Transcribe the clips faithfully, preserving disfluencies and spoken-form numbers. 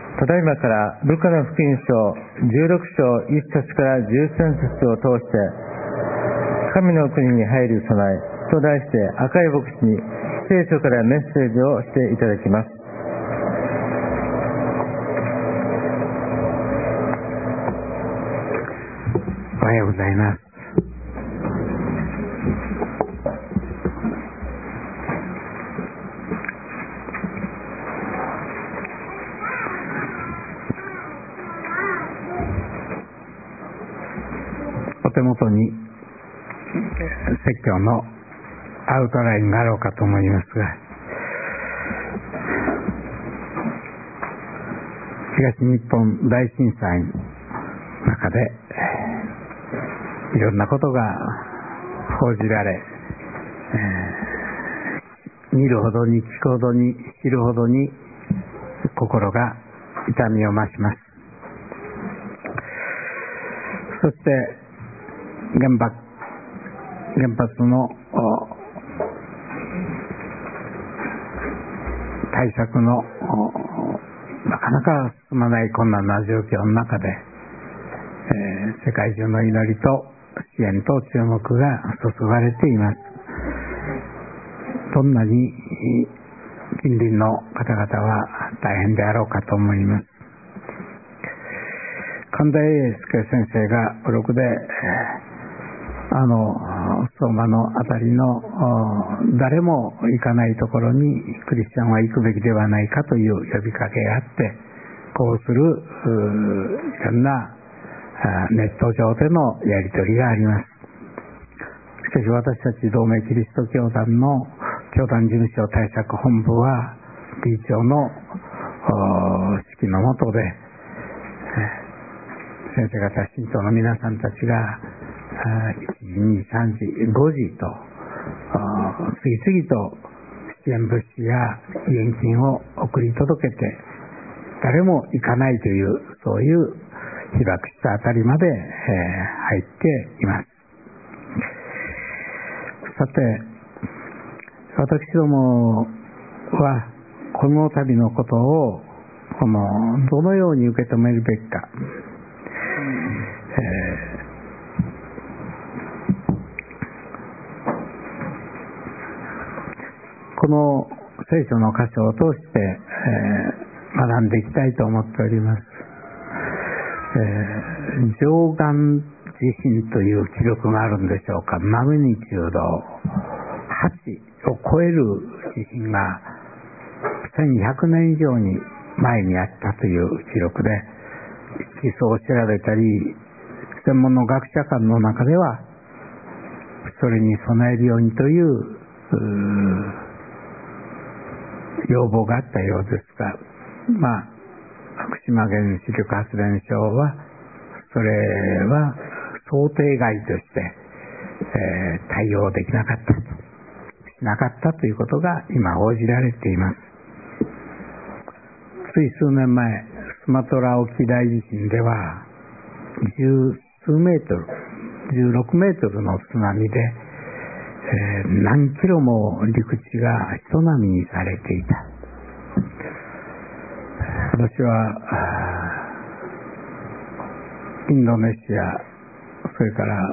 ただいまからルカの福音書じゅうろく章いち節からじゅうさん節を通して神の国に入る備えと題して赤い牧師に聖書からメッセージをしていただきます。 おはようございます。お手元に説教のアウトラインがあろうかと思いますが、東日本大震災の中でいろんなことが報じられ、えー、見るほどに聞くほどに知るほどに心が痛みを増します。そして原発原発の対策のなかなか進まない困難な状況の中で、えー、世界中の祈りと支援と注目が注がれています。どんなに近隣の方々は大変であろうかと思います。神田英介先生がブログで、あの相馬のあたりの誰も行かないところにクリスチャンは行くべきではないかという呼びかけがあって、こうするいろんなネット上でのやり取りがあります。しかし私たち同盟キリスト教団の教団事務所対策本部は理事長の指揮の下で、先生方信徒の皆さんたちがいちじ、にじ、さんじ、ごじと次々と支援物資や義援金を送り届けて、誰も行かないというそういう被爆したあたりまで、えー、入っています。さて、私どもはこの度のことをこのどのように受け止めるべきか、えーこの聖書の箇所を通して、えー、学んでいきたいと思っております。えー、上岸地震という記録があるんでしょうか。マグニチュードはちを超える地震がせんひゃくねん以上に前にあったという記録で、基礎を調べたり専門の学者間の中ではそれに備えるようにという、う要望があったようですが、まあ福島原子力発電所はそれは想定外として、えー、対応できなかったとしなかったということが今報じられています。つい数年前、スマトラ沖大地震では十数メートルじゅうろくメートルの津波で、えー、何キロも陸地が人波にされていた。私はインドネシア、それから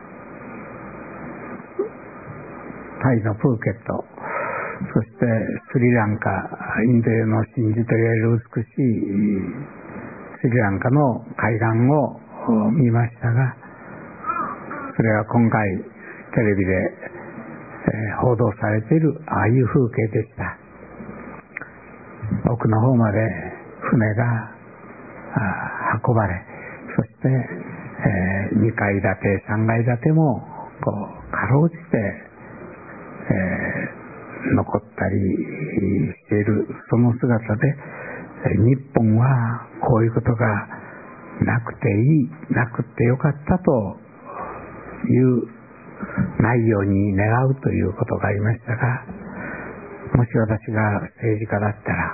タイのプーケット、そしてスリランカ、インド洋の真珠といわれる美しいスリランカの海岸を見ましたが、それは今回テレビで、えー、報道されているああいう風景でした。奥の方まで船が運ばれ、そして、えー、にかい建てさんがい建てもこうかろうじて、えー、残ったりしているその姿で、日本はこういうことがなくていい、なくてよかったというないように願うということがありましたが、もし私が政治家だったら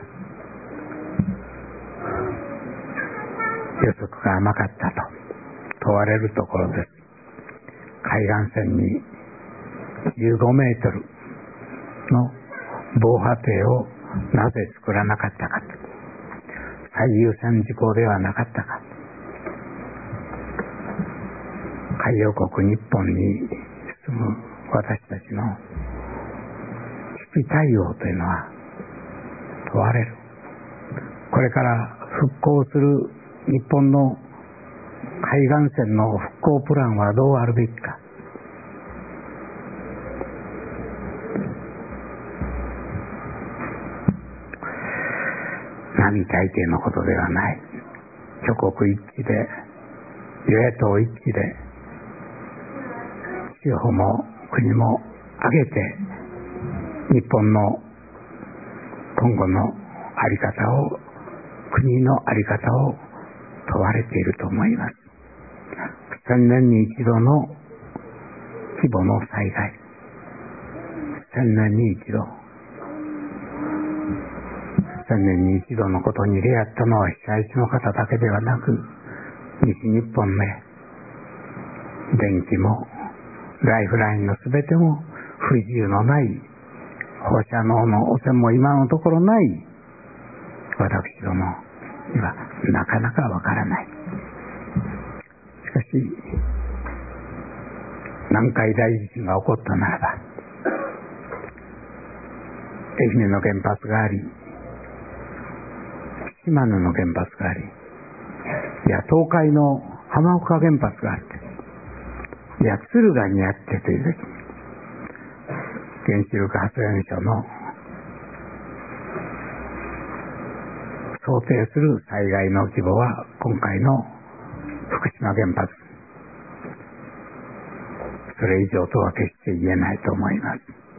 予測が甘かったと問われるところです。海岸線にじゅうごメートルの防波堤をなぜ作らなかったかと。最最優先事項ではなかったか。海洋国日本に住む私たちの危機対応というのは問われる。これから復興する日本の海岸線の復興プランはどうあるべきか。並大抵のことではない。挙国一致で、与野党一致で、地方も国も挙げて日本の今後の在り方を、国の在り方を問われていると思います。千年に一度の規模の災害、千年に一度、千年に一度のことに出会ったのは被災地の方だけではなく、西日本で電気もライフラインのすべても不自由のない放射能の汚染も今のところない私どもにはなかなかわからない。しかし南海大地震が起こったならば、愛媛の原発があり、島根の原発があり、いや東海の浜岡原発があって、いや敦賀にあってという時に、原子力発電所の想定する災害の規模は今回の福島原発、それ以上とは決して言えないと思います。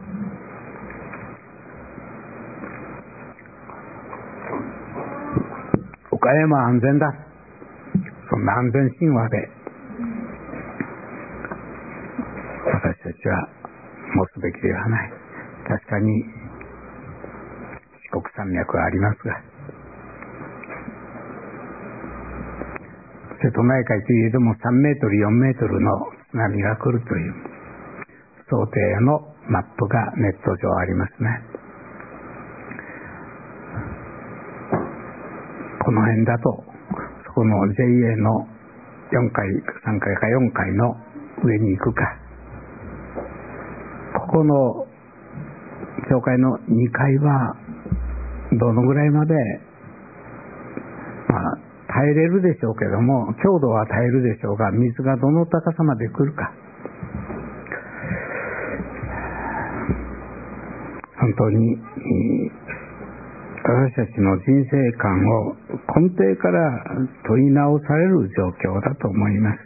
岡山は安全だ、そんな安全神話で私たちは持つべきではない。確かに四国山脈はありますが、瀬戸内海といえどもさんメートルよんメートルの津波が来るという想定のマップがネット上ありますね。この辺だとそこの ジェイエー のよんかいさんかいかよんかいの上に行くか、ここの教会のにかいはどのぐらいまで、まあ耐えれるでしょうけども、強度は耐えるでしょうが、水がどの高さまで来るか、本当に私たちの人生観を根底から問い直される状況だと思います。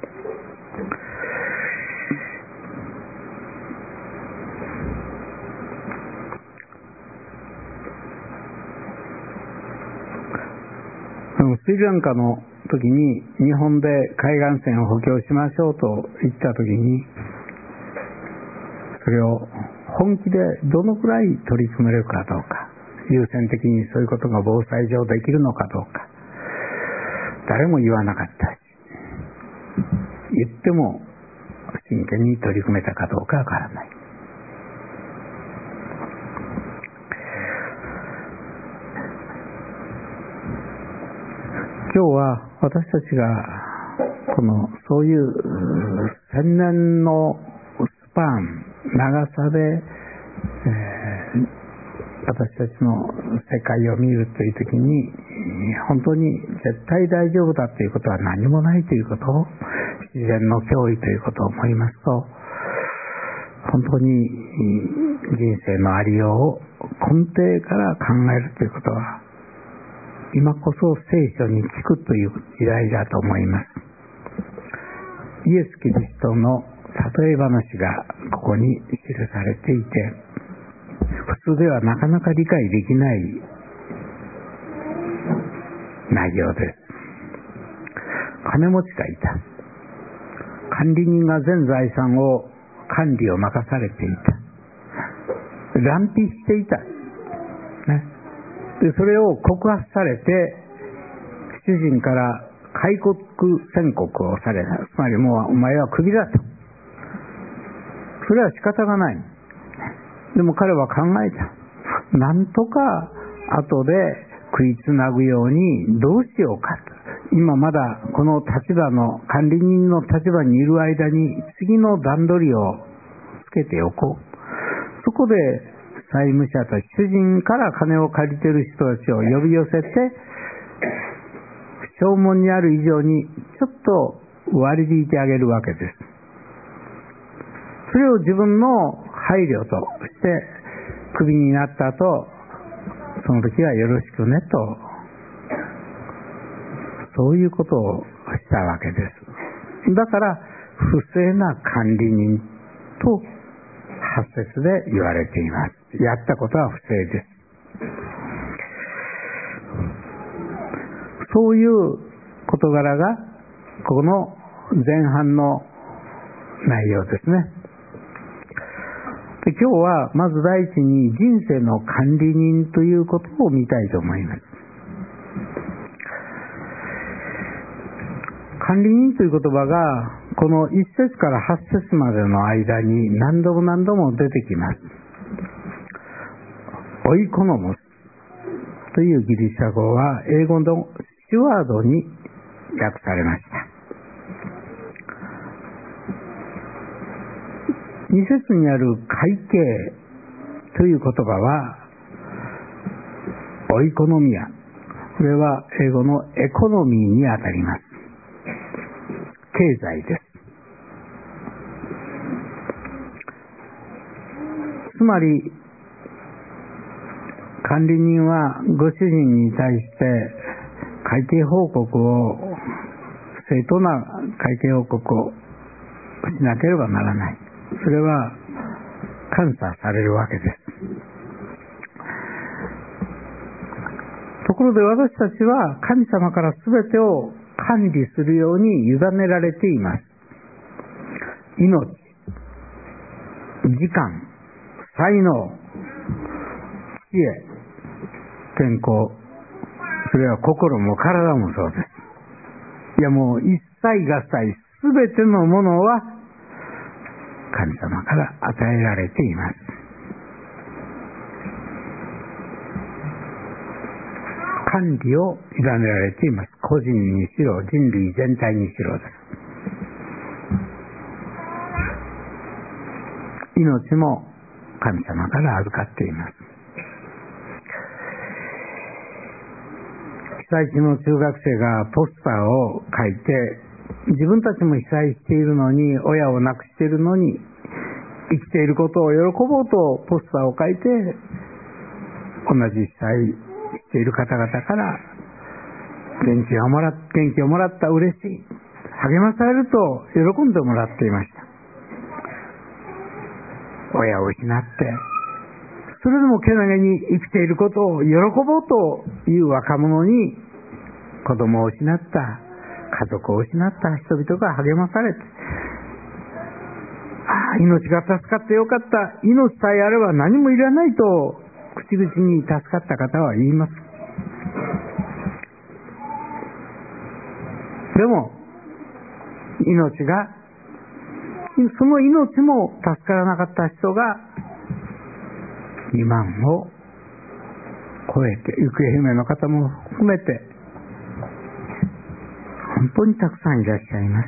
スリランカの時に日本で海岸線を補強しましょうと言った時に、それを本気でどのくらい取り組めるかどうか、優先的にそういうことが防災上できるのかどうか、誰も言わなかったし、言っても真剣に取り組めたかどうかわからない。今日は私たちがこのそういう千年のスパン、長さで、えー、私たちの世界を見るというときに、本当に絶対大丈夫だということは何もないということを、自然の脅威ということを思いますと、本当に人生のありようを根底から考えるということは、今こそ聖書に聞くという時代だと思います。イエス・キリストの例え話がここに記されていて、普通ではなかなか理解できない内容です。金持ちがいた。管理人が全財産を管理を任されていた。乱費していた、ね、でそれを告発されて主人から戒告宣告をされた。つまりもうお前はクビだと。それは仕方がない。でも彼は考えた。なんとか後で食いつなぐようにどうしようかと。今まだこの立場の管理人の立場にいる間に次の段取りをつけておこう。そこで債務者たち、主人から金を借りている人たちを呼び寄せて、証文にある以上にちょっと割り引いてあげるわけです。それを自分の配慮としてクビになった後、その時はよろしくねと、そういうことをしたわけです。だから不正な管理人とはち節で言われています。やったことは不正です。そういう事柄がこの前半の内容ですね。で、今日はまず第一に人生の管理人ということを見たいと思います。管理人という言葉がこのいち節からはち節までの間に何度も何度も出てきます。オイコノモスというギリシャ語は英語のスチュワードに訳されました。に節にある会計という言葉はオイコノミア、これは英語のエコノミーにあたります。経済です。つまり管理人はご主人に対して会計報告を、正当な会計報告をしなければならない。それは監査されるわけです。ところで私たちは神様から全てを管理するように委ねられています。命、時間、才能、知恵、健康、それは心も体もそうです。いや、もう一切合切全てのものは神様から与えられています。管理を委ねられています。個人にしろ人類全体にしろです。命も神様から預かっています。被災地の中学生がポスターを書いて、自分たちも被災しているのに、親を亡くしているのに、生きていることを喜ぼうとポスターを書いて、同じ被災している方々から元気をもらっ、元気をもらった、嬉しい、励まされると喜んでもらっていました。親を失って、それでもけなげに生きていることを喜ぼうという若者に、子供を失った、家族を失った人々が励まされて、ああ、命が助かってよかった、命さえあれば何もいらないと口々に助かった方は言います。でも命が、その命も助からなかった人がにまんを超えて、行方不明の方も含めて本当にたくさんいらっしゃいます。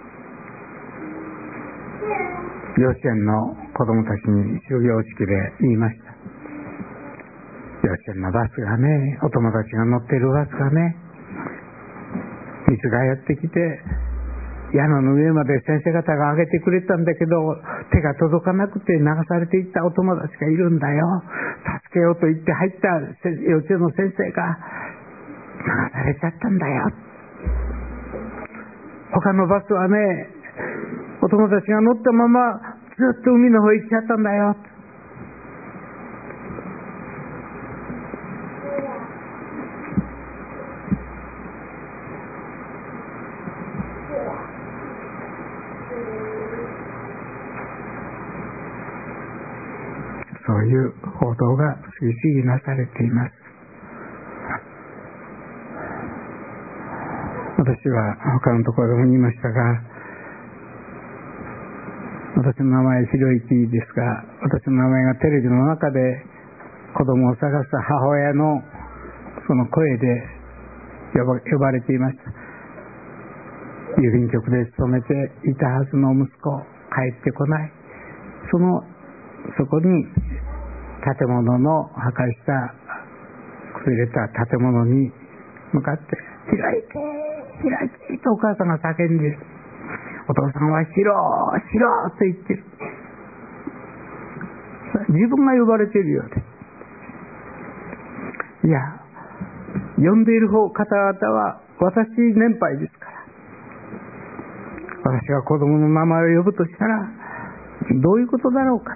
幼稚園の子供たちに終業式で言いました。幼稚園のバスがね、お友達が乗っているバスがね、水がやってきて屋根の上まで先生方が上げてくれたんだけど、手が届かなくて流されていったお友達がいるんだよ。助けようと言って入った幼稚園の先生が流されちゃったんだよ。他のバスはね、お友達が乗ったままずっと海の方へ行っちゃったんだよ。そういう報道が次々なされています。私は他のところでも言いましたが、私の名前ひろゆきですが、私の名前がテレビの中で子供を探す母親のその声で呼ば、呼ばれていました。郵便局で勤めていたはずの息子、帰ってこない。そのそこに建物の破壊した崩れた建物に向かって、開いて開いてとお母さんが叫んでいる。お父さんはしろしろと言ってる。自分が呼ばれているようです。いや、呼んでいる方方々は私年配ですから、私が子供の名前を呼ぶとしたらどういうことだろうか。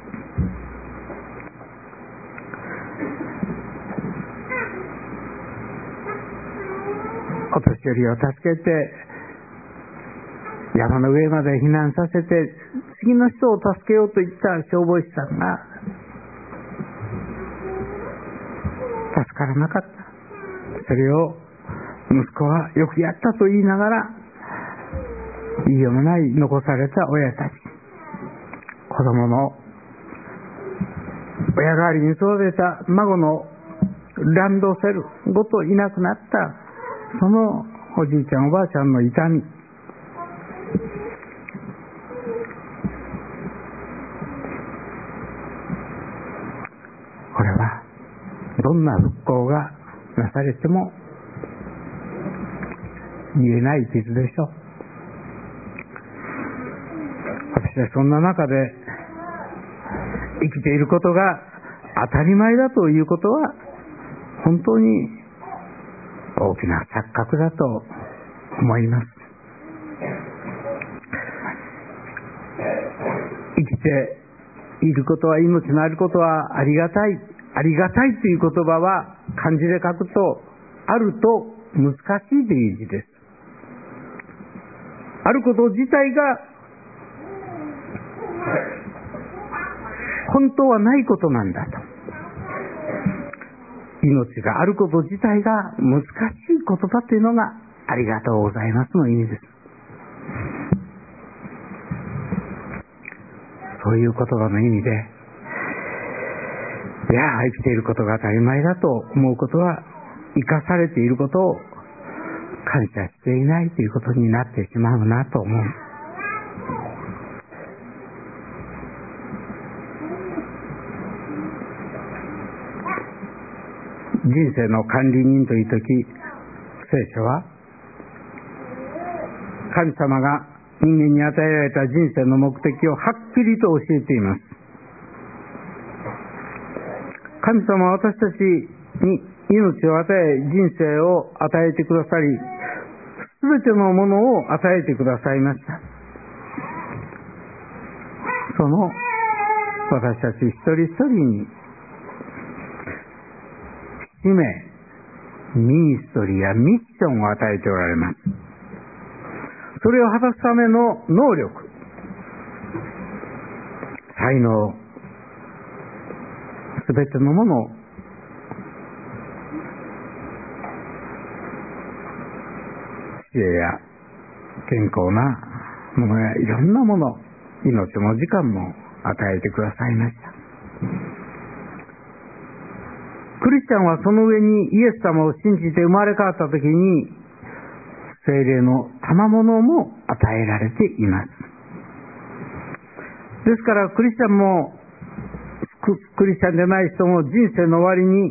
お年寄りを助けて山の上まで避難させて、次の人を助けようといった消防士さんが助からなかった。それを息子はよくやったと言いながら、言いようもない残された親たち、子供の親代わりに育てた孫のランドセルごといなくなった、そのおじいちゃんおばあちゃんの痛み、これはどんな復興がなされても言えない傷でしょう。私はそんな中で生きていることが当たり前だということは本当に大きな錯覚だと思います。生きていることは、命のあることはありがたい、ありがたいという言葉は漢字で書くと、あると難しいという字です。あること自体が本当はないことなんだと。命があること自体が難しいことだというのがありがとうございますの意味です。そういう言葉の意味で、いや、生きていることが当たり前だと思うことは、生かされていることを感謝していないということになってしまうなと思う。人生の管理人というとき、聖書は神様が人間に与えられた人生の目的をはっきりと教えています。神様は私たちに命を与え、人生を与えてくださり、すべてのものを与えてくださいました。その私たち一人一人に使命、ミニストリーやミッションを与えておられます。それを果たすための能力、才能、すべてのものを知恵や健康なものやいろんなもの、命も時間も与えてくださいました。クリスチャンはその上にイエス様を信じて生まれ変わったときに聖霊の賜物も与えられています。ですからクリスチャンもクリスチャンでない人も人生の終わりに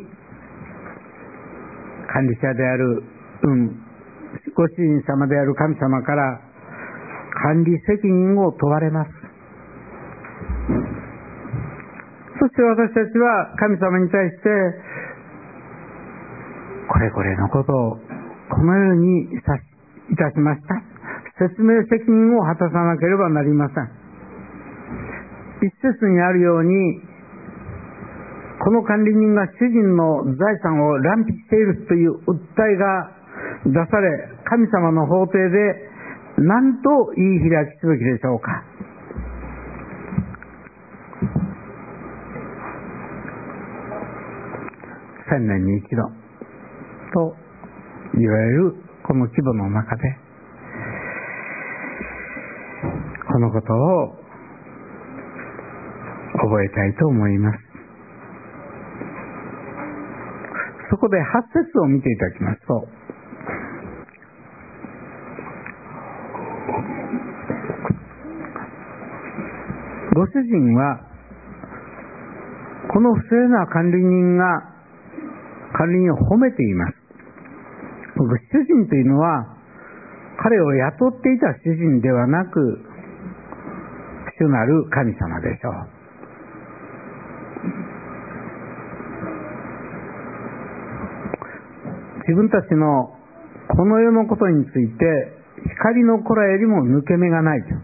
管理者である、うん、ご主人様である神様から管理責任を問われます。そして私たちは神様に対してこれこれのことをこのようにいたしました、説明責任を果たさなければなりません。一節にあるように、この管理人が主人の財産を乱費しているという訴えが出され、神様の法廷で何と言い開きすべきでしょうか。千年に一度といわゆるこの規模の中で、このことを覚えたいと思います。そここではち節を見ていただきますと、ご主人はこの不正な管理人が管理人を褒めています。主人というのは彼を雇っていた主人ではなく主なる神様でしょう。自分たちのこの世のことについて光の子らよりも抜け目がないと。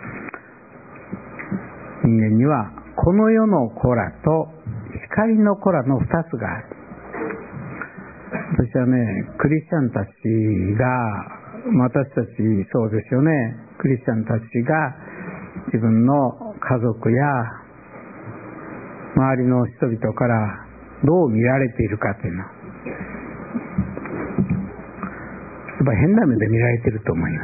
人間にはこの世の子らと光の子らの二つがある。私はね、クリスチャンたちが、私たちそうですよね、クリスチャンたちが自分の家族や周りの人々からどう見られているかというのはやっぱ変な目で見られていると思います。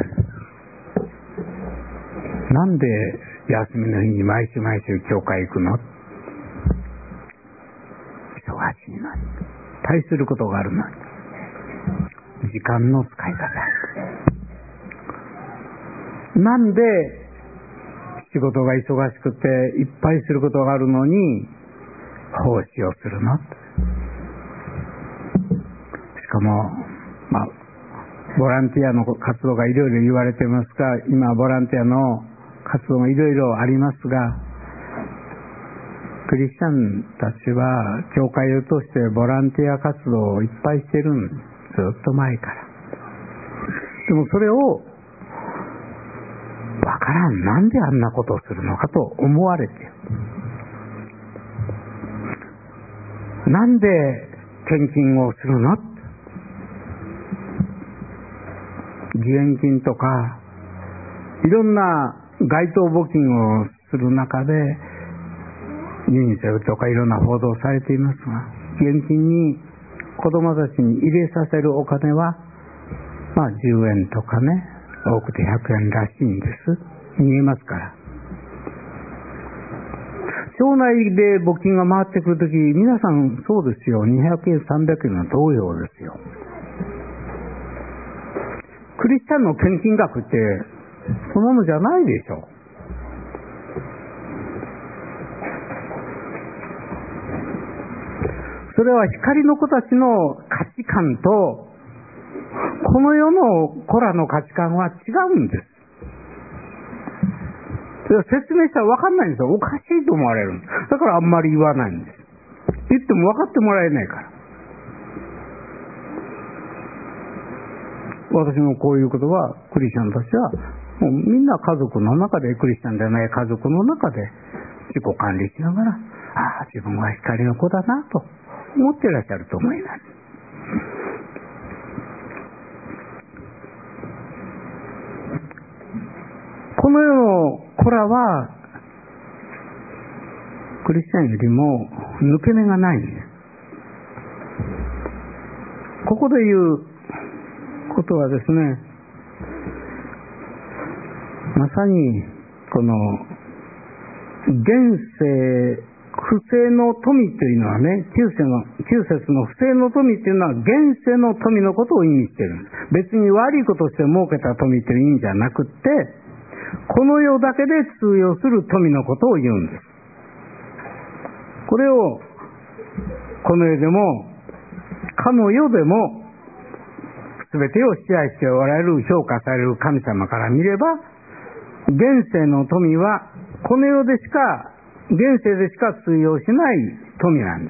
なんで休みの日に毎週毎週教会行くの？忙しいのに、対することがあるのに、時間の使い方、なんで仕事が忙しくていっぱいすることがあるのに奉仕をするの？しかもまあボランティアの活動がいろいろ言われてますが、今ボランティアの活動がいろいろありますが、クリスチャンたちは教会を通してボランティア活動をいっぱいしてるんです。ずっと前から。でもそれをわからん、なんであんなことをするのかと思われて、なんで献金をするの？義援金とかいろんな街頭募金をする中でユニセフとかいろんな報道されていますが、義援金に子供たちに入れさせるお金はまあじゅうえんとかね、多くてひゃくえんらしいんです。見えますから。町内で募金が回ってくるとき、皆さんそうですよ、にひゃくえんさんびゃくえんの同様ですよ。クリスチャンの献金額ってそんなのじゃないでしょう。それは光の子たちの価値観とこの世の子らの価値観は違うんです。それは説明したら分かんないんですよ。おかしいと思われる。だからあんまり言わないんです。言っても分かってもらえないから。私のこういうことはクリスチャンたちはもうみんな家族の中で、クリスチャンでない家族の中で自己管理しながら、ああ自分は光の子だなと思っていらっしゃると思います。この世の子らはクリスチャンよりも抜け目がないんです。ここで言うことはですね、まさにこの現世不正の富というのはね、旧節の旧節の不正の富というのは現世の富のことを意味しているんです。別に悪いことをして儲けた富という意味じゃなくって、この世だけで通用する富のことを言うんです。これをこの世でもかの世でも全てを支配しておられる、評価される神様から見れば、現世の富はこの世でしか、現世でしか通用しない富なんです。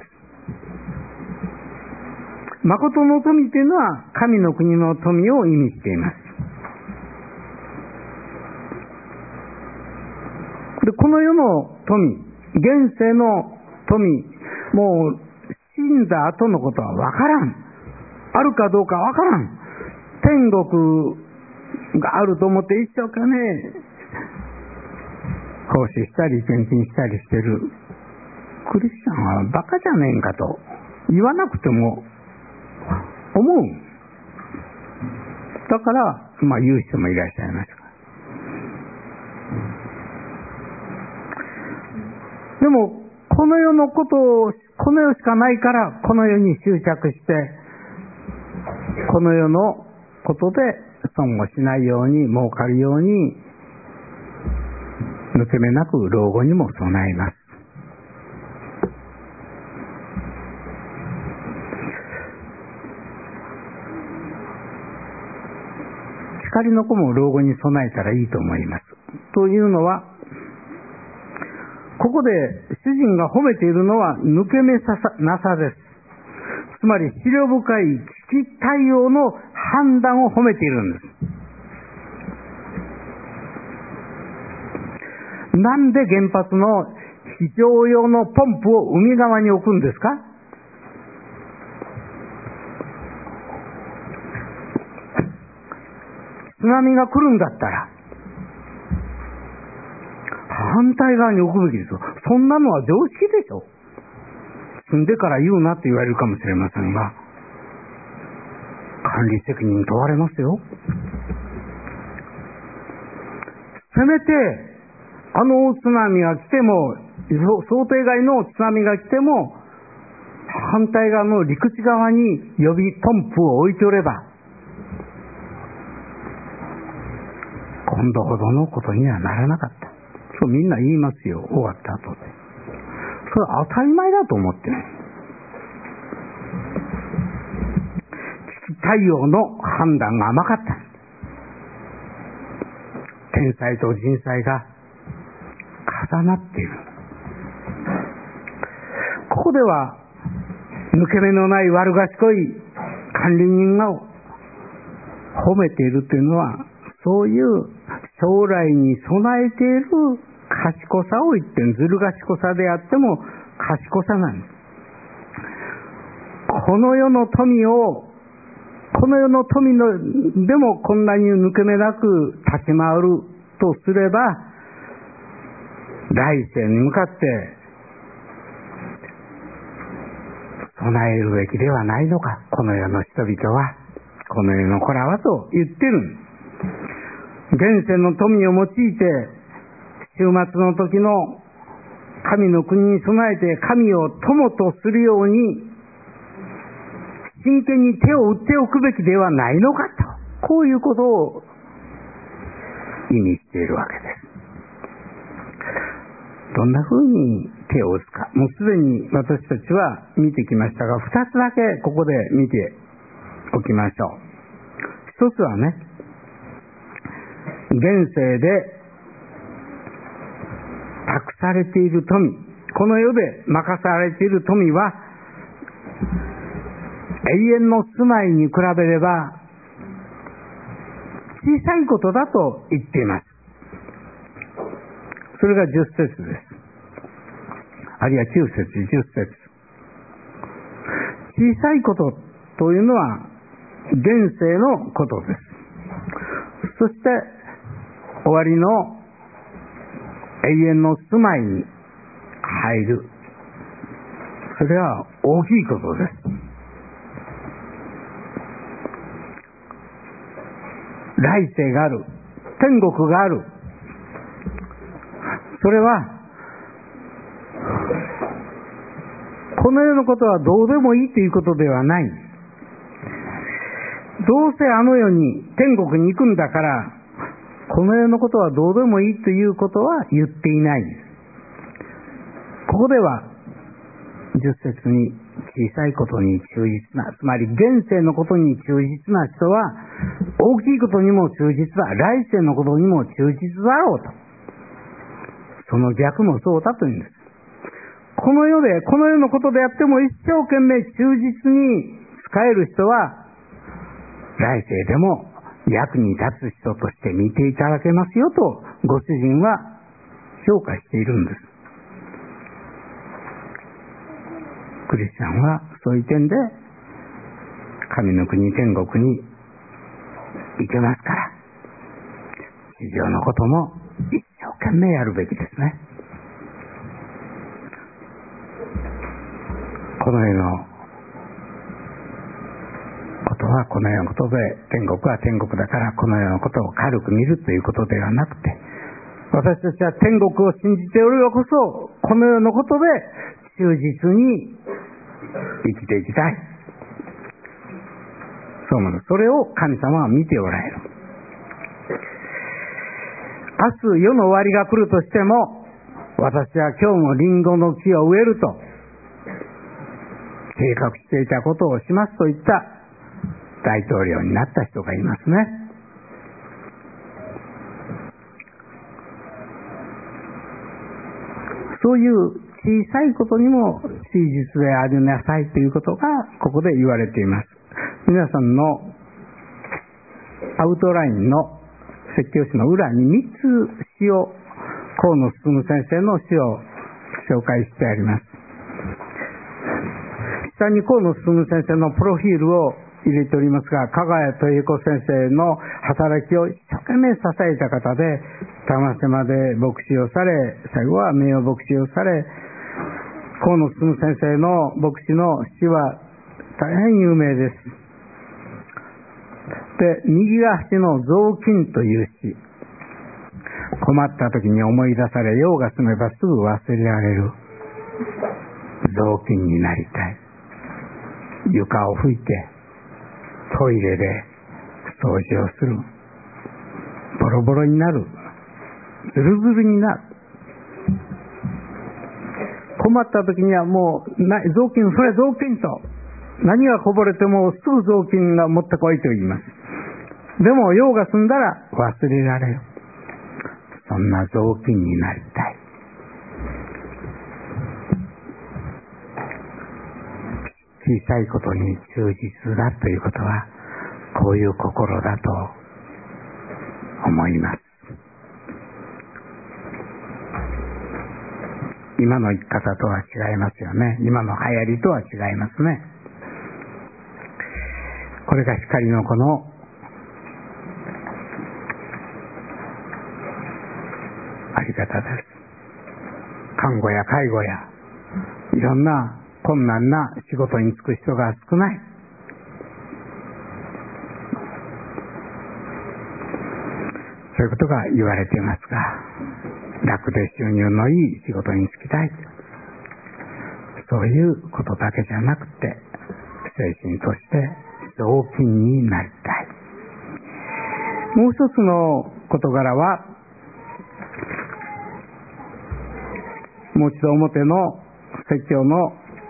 誠の富というのは神の国の富を意味しています。で、この世の富、現世の富、もう死んだ後のことはわからん。あるかどうかわからん。天国があると思って一生懸命奉仕したり献金したりしてるクリスチャンはバカじゃねえんかと言わなくても思う。だからまあ言う人もいらっしゃいます。でもこの世のことを、 この世しかないからこの世に執着して、この世のことで損をしないように、儲かるように抜け目なく老後にも備えます。光の子も老後に備えたらいいと思います。というのは、ここで主人が褒めているのは抜け目ささなさです。つまり思慮深い危機対応の判断を褒めているんです。なんで原発の非常用のポンプを海側に置くんですか？津波が来るんだったら反対側に置くべきですよ。そんなのは常識でしょ。住んでから言うなって言われるかもしれませんが、管理責任問われますよ。せめてあの大津波が来ても、想定外の津波が来ても、反対側の陸地側に予備ポンプを置いておれば、今度ほどのことにはならなかった。そうみんな言いますよ、終わった後で。それは当たり前だと思ってる。危機対応の判断が甘かった。天災と人災が重なっている。ここでは抜け目のない悪賢い管理人が褒めているというのは、そういう将来に備えている賢さを言ってる。ずる賢さであっても賢さなんです。この世の富を、この世の富のでもこんなに抜け目なく立ち回るとすれば、来世に向かって備えるべきではないのか、この世の人々は、この世の子らはと言ってるんです。現世の富を用いて終末の時の神の国に備えて神を友とするように真剣に手を打っておくべきではないのかと、こういうことを意味しているわけです。どんな風に手を打つか、もうすでに私たちは見てきましたが、二つだけここで見ておきましょう。一つはね、現世で託されている富、この世で任されている富は永遠の住まいに比べれば小さいことだと言っています。それがじゅっ節です。あるいはきゅう節、じゅっ節。小さいことというのは現世のことです。そして終わりの永遠の住まいに入る。それは大きいことです。来世がある。天国がある。それはこの世のことはどうでもいいということではない。どうせあの世に天国に行くんだから、この世のことはどうでもいいということは言っていないんです。ここではじゅっ節に小さいことに忠実な、つまり現世のことに忠実な人は大きいことにも忠実だ、来世のことにも忠実だろうと。その逆もそうだというんです。この世で、この世のことであっても一生懸命忠実に使える人は来世でも役に立つ人として見ていただけますよとご主人は評価しているんです。クリスチャンはそういう点で神の国天国に行けますから、地上のことも一生懸命やるべきですね。この世のことはこの世のことで、天国は天国だからこの世のことを軽く見るということではなくて、私たちは天国を信じておるよこそこの世のことで忠実に生きていきたい。そう思う。それを神様は見ておられる。明日世の終わりが来るとしても、私は今日もリンゴの木を植えると計画していたことをしますといった大統領になった人がいますね。そういう小さいことにも真実でありなさいということがここで言われています。皆さんのアウトラインの説教詩の裏にみっつ詩を、河野進先生の詩を紹介してあります。下に河野進先生のプロフィールを入れておりますが、加賀谷豊彦先生の働きを一生懸命支えた方で、玉島で牧師をされ、最後は名誉牧師をされ、河野進先生の牧師の詩は大変有名です。で、右足の雑巾という詩。困った時に思い出され、用が済めばすぐ忘れられる。雑巾になりたい。床を拭いて、トイレで掃除をする。ボロボロになる。ズルズルになる。困った時にはもう、な雑巾、それ雑巾と。何がこぼれてもすぐ雑巾が持ってこいと言います。でも用が済んだら忘れられる。そんな雑巾になりたい。小さいことに忠実だということはこういう心だと思います。今の生き方とは違いますよね。今の流行りとは違いますね。これが光の子のあり方です。看護や介護やいろんな困難な仕事に就く人が少ない。そういうことが言われていますが、楽で収入のいい仕事に就きたい。そういうことだけじゃなくて、精神として雑巾になりたい。もう一つの事柄は、もう一度表の説教の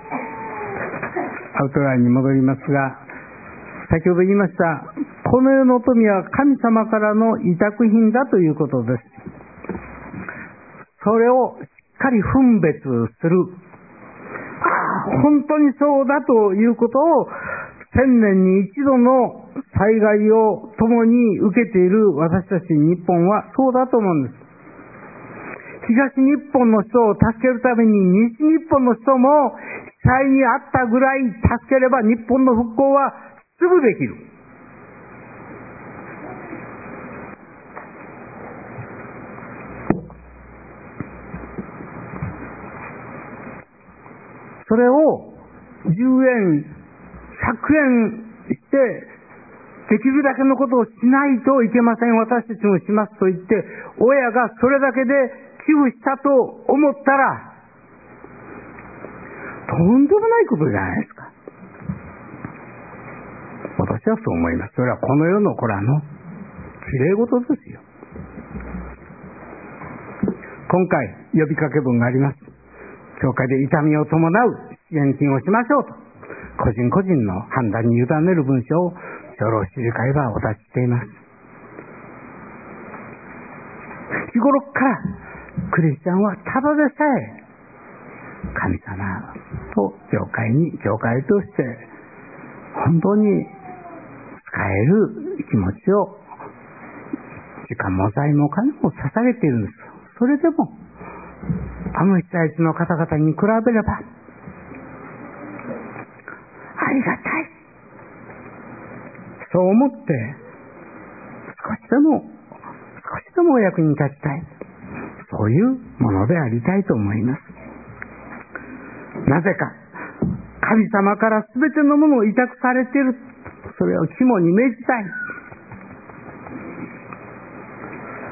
アウトラインに戻りますが、先ほど言いました、この世の富は神様からの委託品だということです。それをしっかり分別する。本当にそうだということを、千年に一度の災害を共に受けている私たち日本はそうだと思うんです。東日本の人を助けるために西日本の人も被災にあったぐらい助ければ日本の復興はすぐできる。それをじゅうえん、ひゃくえんしてできるだけのことをしないといけません。私たちもしますと言って親がそれだけで寄付したと思ったらとんでもないことじゃないですか。私はそう思います。それはこの世の子らのきれい事ですよ。今回呼びかけ文があります。教会で痛みを伴う支援金をしましょうと、個人個人の判断に委ねる文章を長老支持会はお出ししています。日頃からクリスチャンはただでさえ神様と教会に教会として本当に使える気持ちを時間も財もお金も捧げているんです。それでもあの被災地の方々に比べればありがたい、そう思って少しでも少しでもお役に立ちたい、そういうものでありたいと思います。なぜか神様から全てのものを委託されている。それを肝に銘じたい。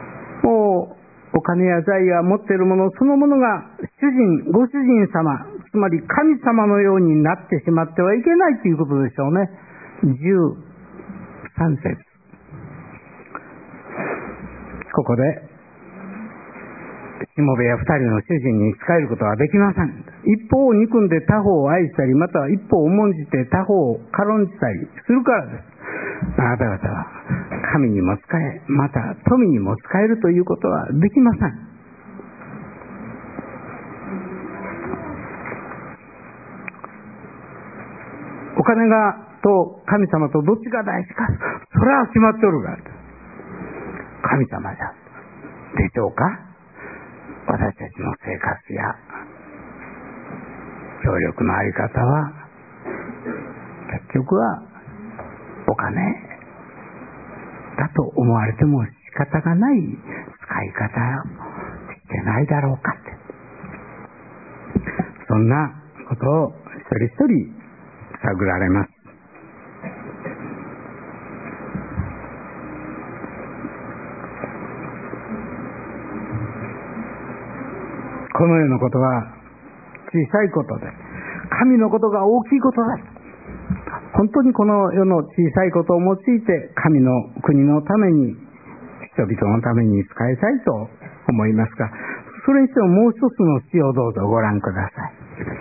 もうお金や財や持っているものそのものが主人ご主人様つまり神様のようになってしまってはいけないということでしょうね。じゅうさん節、ここでしもべや二人の主人に仕えることはできません。一方を憎んで他方を愛したり、または一方を重んじて他方を軽んじたりするからです。あなた方は神にも仕え、また富にも仕えるということはできません。お金がと神様とどっちが大事か、それは決まっておるが、神様じゃでしょうか。私たちの生活や協力のあり方は結局はお金だと思われても仕方がない使い方をしてないだろうかって、そんなことを一人一人探られます。このようなことは小さいことで、神のことが大きいことだ。本当にこの世の小さいことを用いて神の国のために、人々のために使いたいと思いますが、それにしてももう一つの詩をどうぞご覧ください。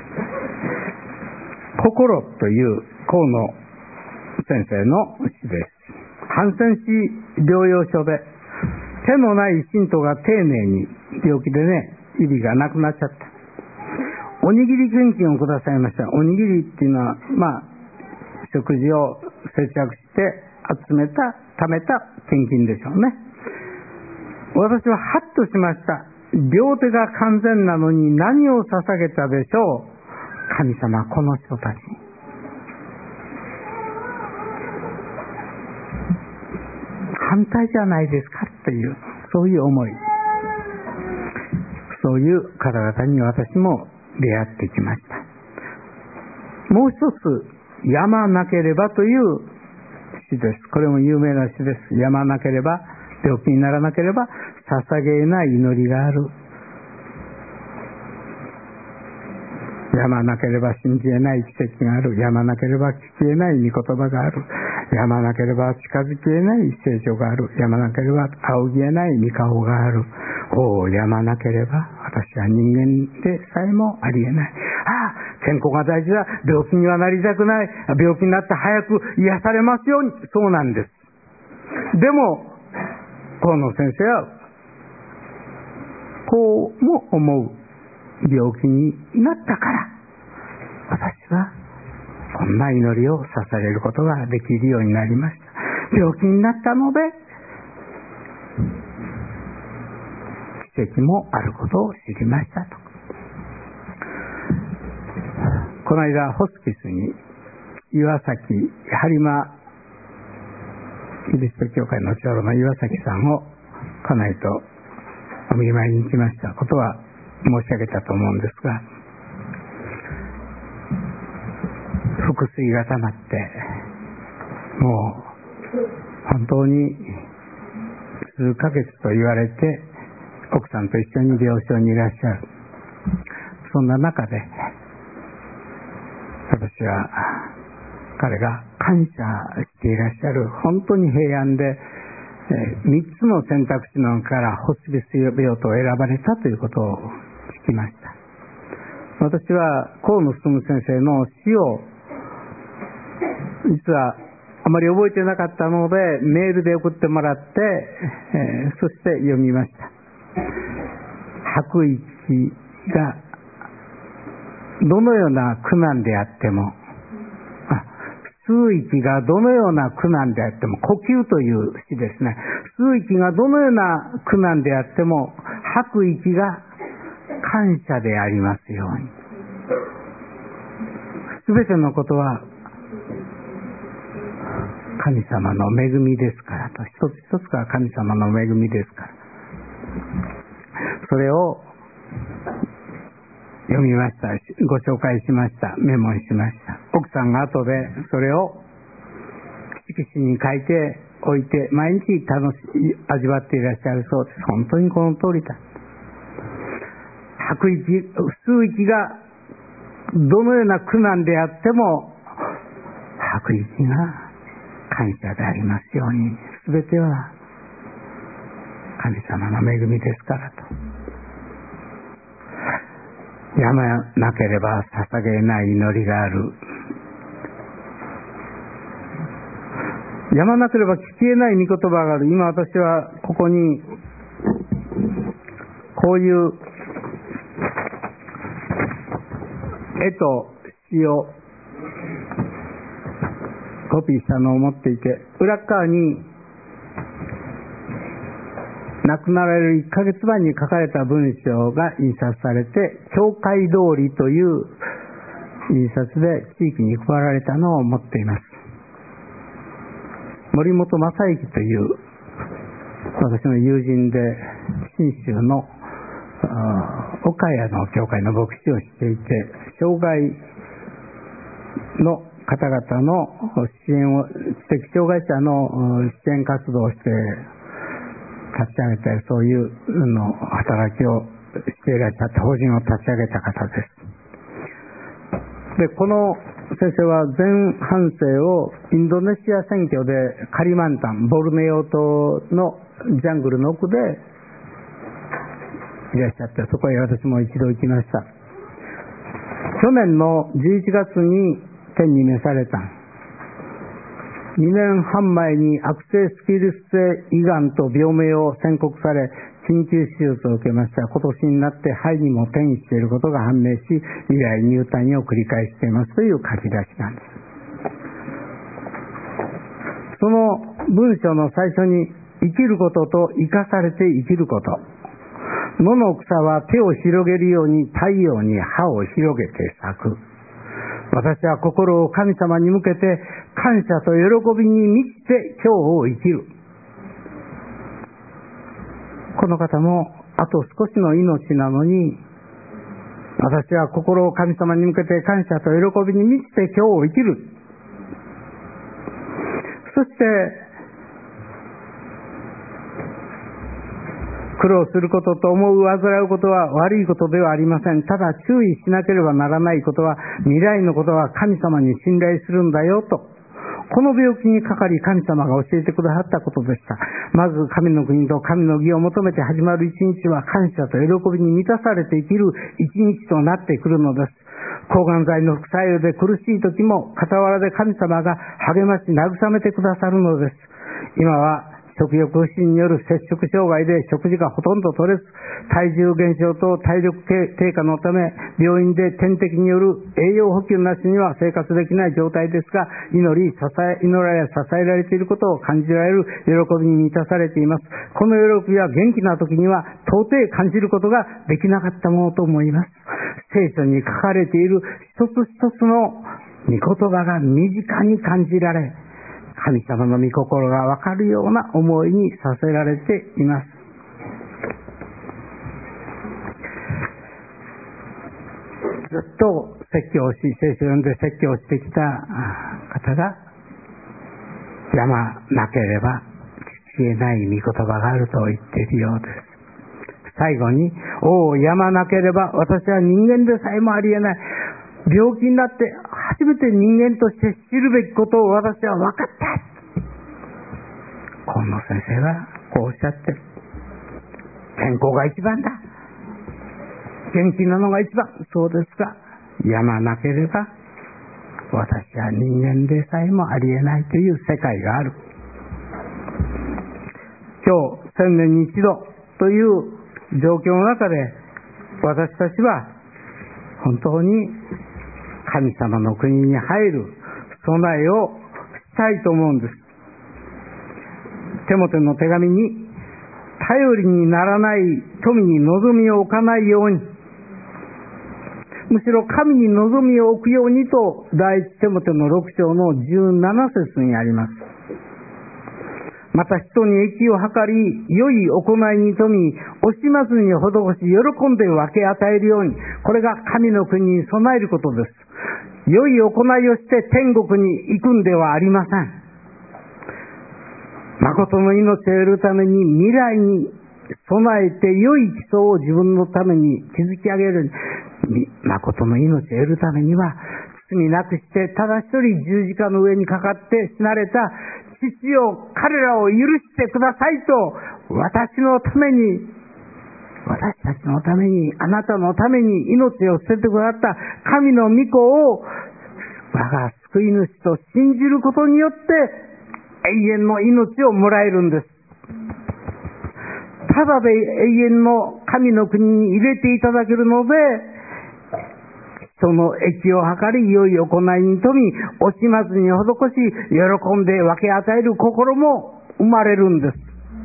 心という河野先生の詩です。ハンセン氏療養所で手のない信徒が丁寧に病気でね、指がなくなっちゃった。おにぎり献金をくださいました。おにぎりっていうのは、まあ食事を節約して集めた貯めた献金でしょうね。私はハッとしました。両手が完全なのに何を捧げたでしょう。神様、この人たちに反対じゃないですかっていう、そういう思い、そういう方々に私も出会ってきました。もう一つ、やまなければという詩です。これも有名な詩です。やまなければ、病気にならなければ捧げない祈りがある。やまなければ信じえない奇跡がある。やまなければ聞きえない御言葉がある。やまなければ近づきえない聖書がある。やまなければ仰ぎえない御顔がある。おお、やまなければ私は人間でさえもありえない。ああ、健康が大事だ。病気にはなりたくない。病気になって早く癒されますように。そうなんです。でも河野先生はこうも思う。病気になったから私はこんな祈りを捧げることができるようになりました。病気になったので奇跡もあることを知りましたと。この間ホスピスに岩崎播磨キリスト教会の長老の岩崎さんを家内とお見舞いに行きましたことは申し上げたと思うんですが、腹水が溜まってもう本当に数ヶ月と言われて奥さんと一緒に病床にいらっしゃる。そんな中で私は彼が感謝していらっしゃる、本当に平安でみっつの選択肢の中からホスピス病棟を選ばれたということを聞きました。私は河野進先生の詩を実はあまり覚えてなかったのでメールで送ってもらって、えー、そして読みました。吐く息がどのような苦難であっても、吸う息がどのような苦難であっても、呼吸という詩ですね。吸う息がどのような苦難であっても、吐く息が感謝でありますように。すべてのことは神様の恵みですからと、一つ一つが神様の恵みですから、それを読みました。ご紹介しました。メモにしました。奥さんが後でそれを色紙に書いておいて毎日楽し味わっていらっしゃるそうです。本当にこの通りだ。吐く息、吸う息がどのような苦難であっても白日が感謝でありますように、すべては神様の恵みですからと。やまなければ捧げない祈りがある。やまなければ聞きえない御言葉がある。今私はここにこういう絵と詩をコピーしたのを持っていて、裏側に亡くなられるいっかげつまえに書かれた文章が印刷されて、教会通りという印刷で地域に配られたのを持っています。森本正幸という私の友人で、信州の岡谷の教会の牧師をしていて、障害の方々の支援を、知的障害者の支援活動をして立ち上げて、そういうの働きをしていらっしゃって法人を立ち上げた方です。で、この先生は前半生をインドネシア選挙でカリマンタン、ボルネオ島のジャングルの奥でいらっしゃって、そこへ私も一度行きました。去年のじゅういちがつに天に召された。にねんはん前に悪性スキルス性胃がんと病名を宣告され、緊急手術を受けました。今年になって肺にも転移していることが判明し、以来入退院を繰り返していますという書き出しなんです。その文章の最初に、生きることと生かされて生きること。野の草は手を広げるように太陽に葉を広げて咲く。私は心を神様に向けて感謝と喜びに満ちて今日を生きる。この方もあと少しの命なのに、私は心を神様に向けて感謝と喜びに満ちて今日を生きる。そして苦労することと思う煩うことは悪いことではありません。ただ注意しなければならないことは、未来のことは神様に信頼するんだよと。この病気にかかり神様が教えてくださったことでした。まず神の国と神の義を求めて始まる一日は、感謝と喜びに満たされて生きる一日となってくるのです。抗がん剤の副作用で苦しい時も、傍らで神様が励まし慰めてくださるのです。今は食欲不振による摂食障害で食事がほとんど取れず、体重減少と体力低下のため、病院で点滴による栄養補給なしには生活できない状態ですが、祈り、支え、祈られ、支えられていることを感じられる喜びに満たされています。この喜びは元気な時には到底感じることができなかったものと思います。聖書に書かれている一つ一つの御言葉が身近に感じられ、神様の御心がわかるような思いにさせられています。ずっと説教をし、聖書を読んで説教をしてきた方が、やまなければ聞けない御言葉があると言っているようです。最後に、おお、やまなければ私は人間でさえもありえない。病気になって初めて人間として知るべきことを私は分かった。今野先生はこうおっしゃってる。健康が一番だ。元気なのが一番。そうですが、やまなければ私は人間でさえもありえないという世界がある。今日千年に一度という状況の中で、私たちは本当に神様の国に入る備えをしたいと思うんです。テモテの手紙に、頼りにならない富に望みを置かないように、むしろ神に望みを置くようにと第一テモテのろく章のじゅうなな節にあります。また人に益を図り、良い行いに富み、惜しまずに施し、喜んで分け与えるように、これが神の国に備えることです。良い行いをして天国に行くんではありません。誠の命を得るために未来に備えて良い基礎を自分のために築き上げる。 誠の命を得るためには、罪なくしてただ一人十字架の上にかかって死なれた父よ、彼らを許してくださいと、私のために、私たちのために、あなたのために命を捨ててくださった神の御子を我が救い主と信じることによって永遠の命をもらえるんです。ただで永遠の神の国に入れていただけるので、その益を図り、良い行いに富み、惜しまずに施し、喜んで分け与える心も生まれるんです。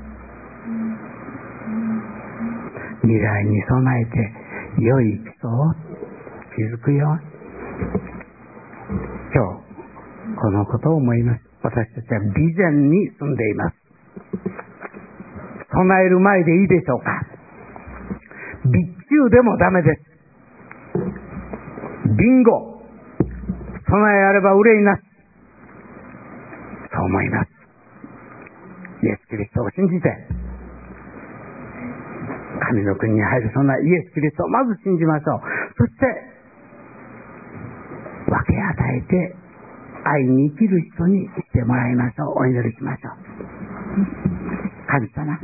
未来に備えて良い基礎を築くように。今日このことを思います。私たちは備前に住んでいます。備える前でいいでしょうか。備中でもダメです。ビンゴ、備えあれば憂いなし。そう思います。イエス・キリストを信じて神の国に入る、そんなイエス・キリストをまず信じましょう。そして分け与えて愛に生きる人にしてもらいましょう。お祈りしましょう。神様、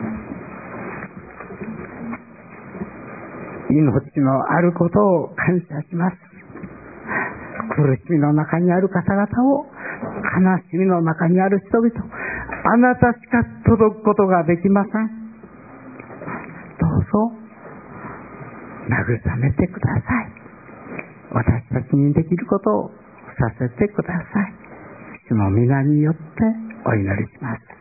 命のあることを感謝します。苦しみの中にある方々を、悲しみの中にある人々、あなたしか届くことができません。どうぞ慰めてください。私たちにできることをさせてください。主の皆によってお祈りします。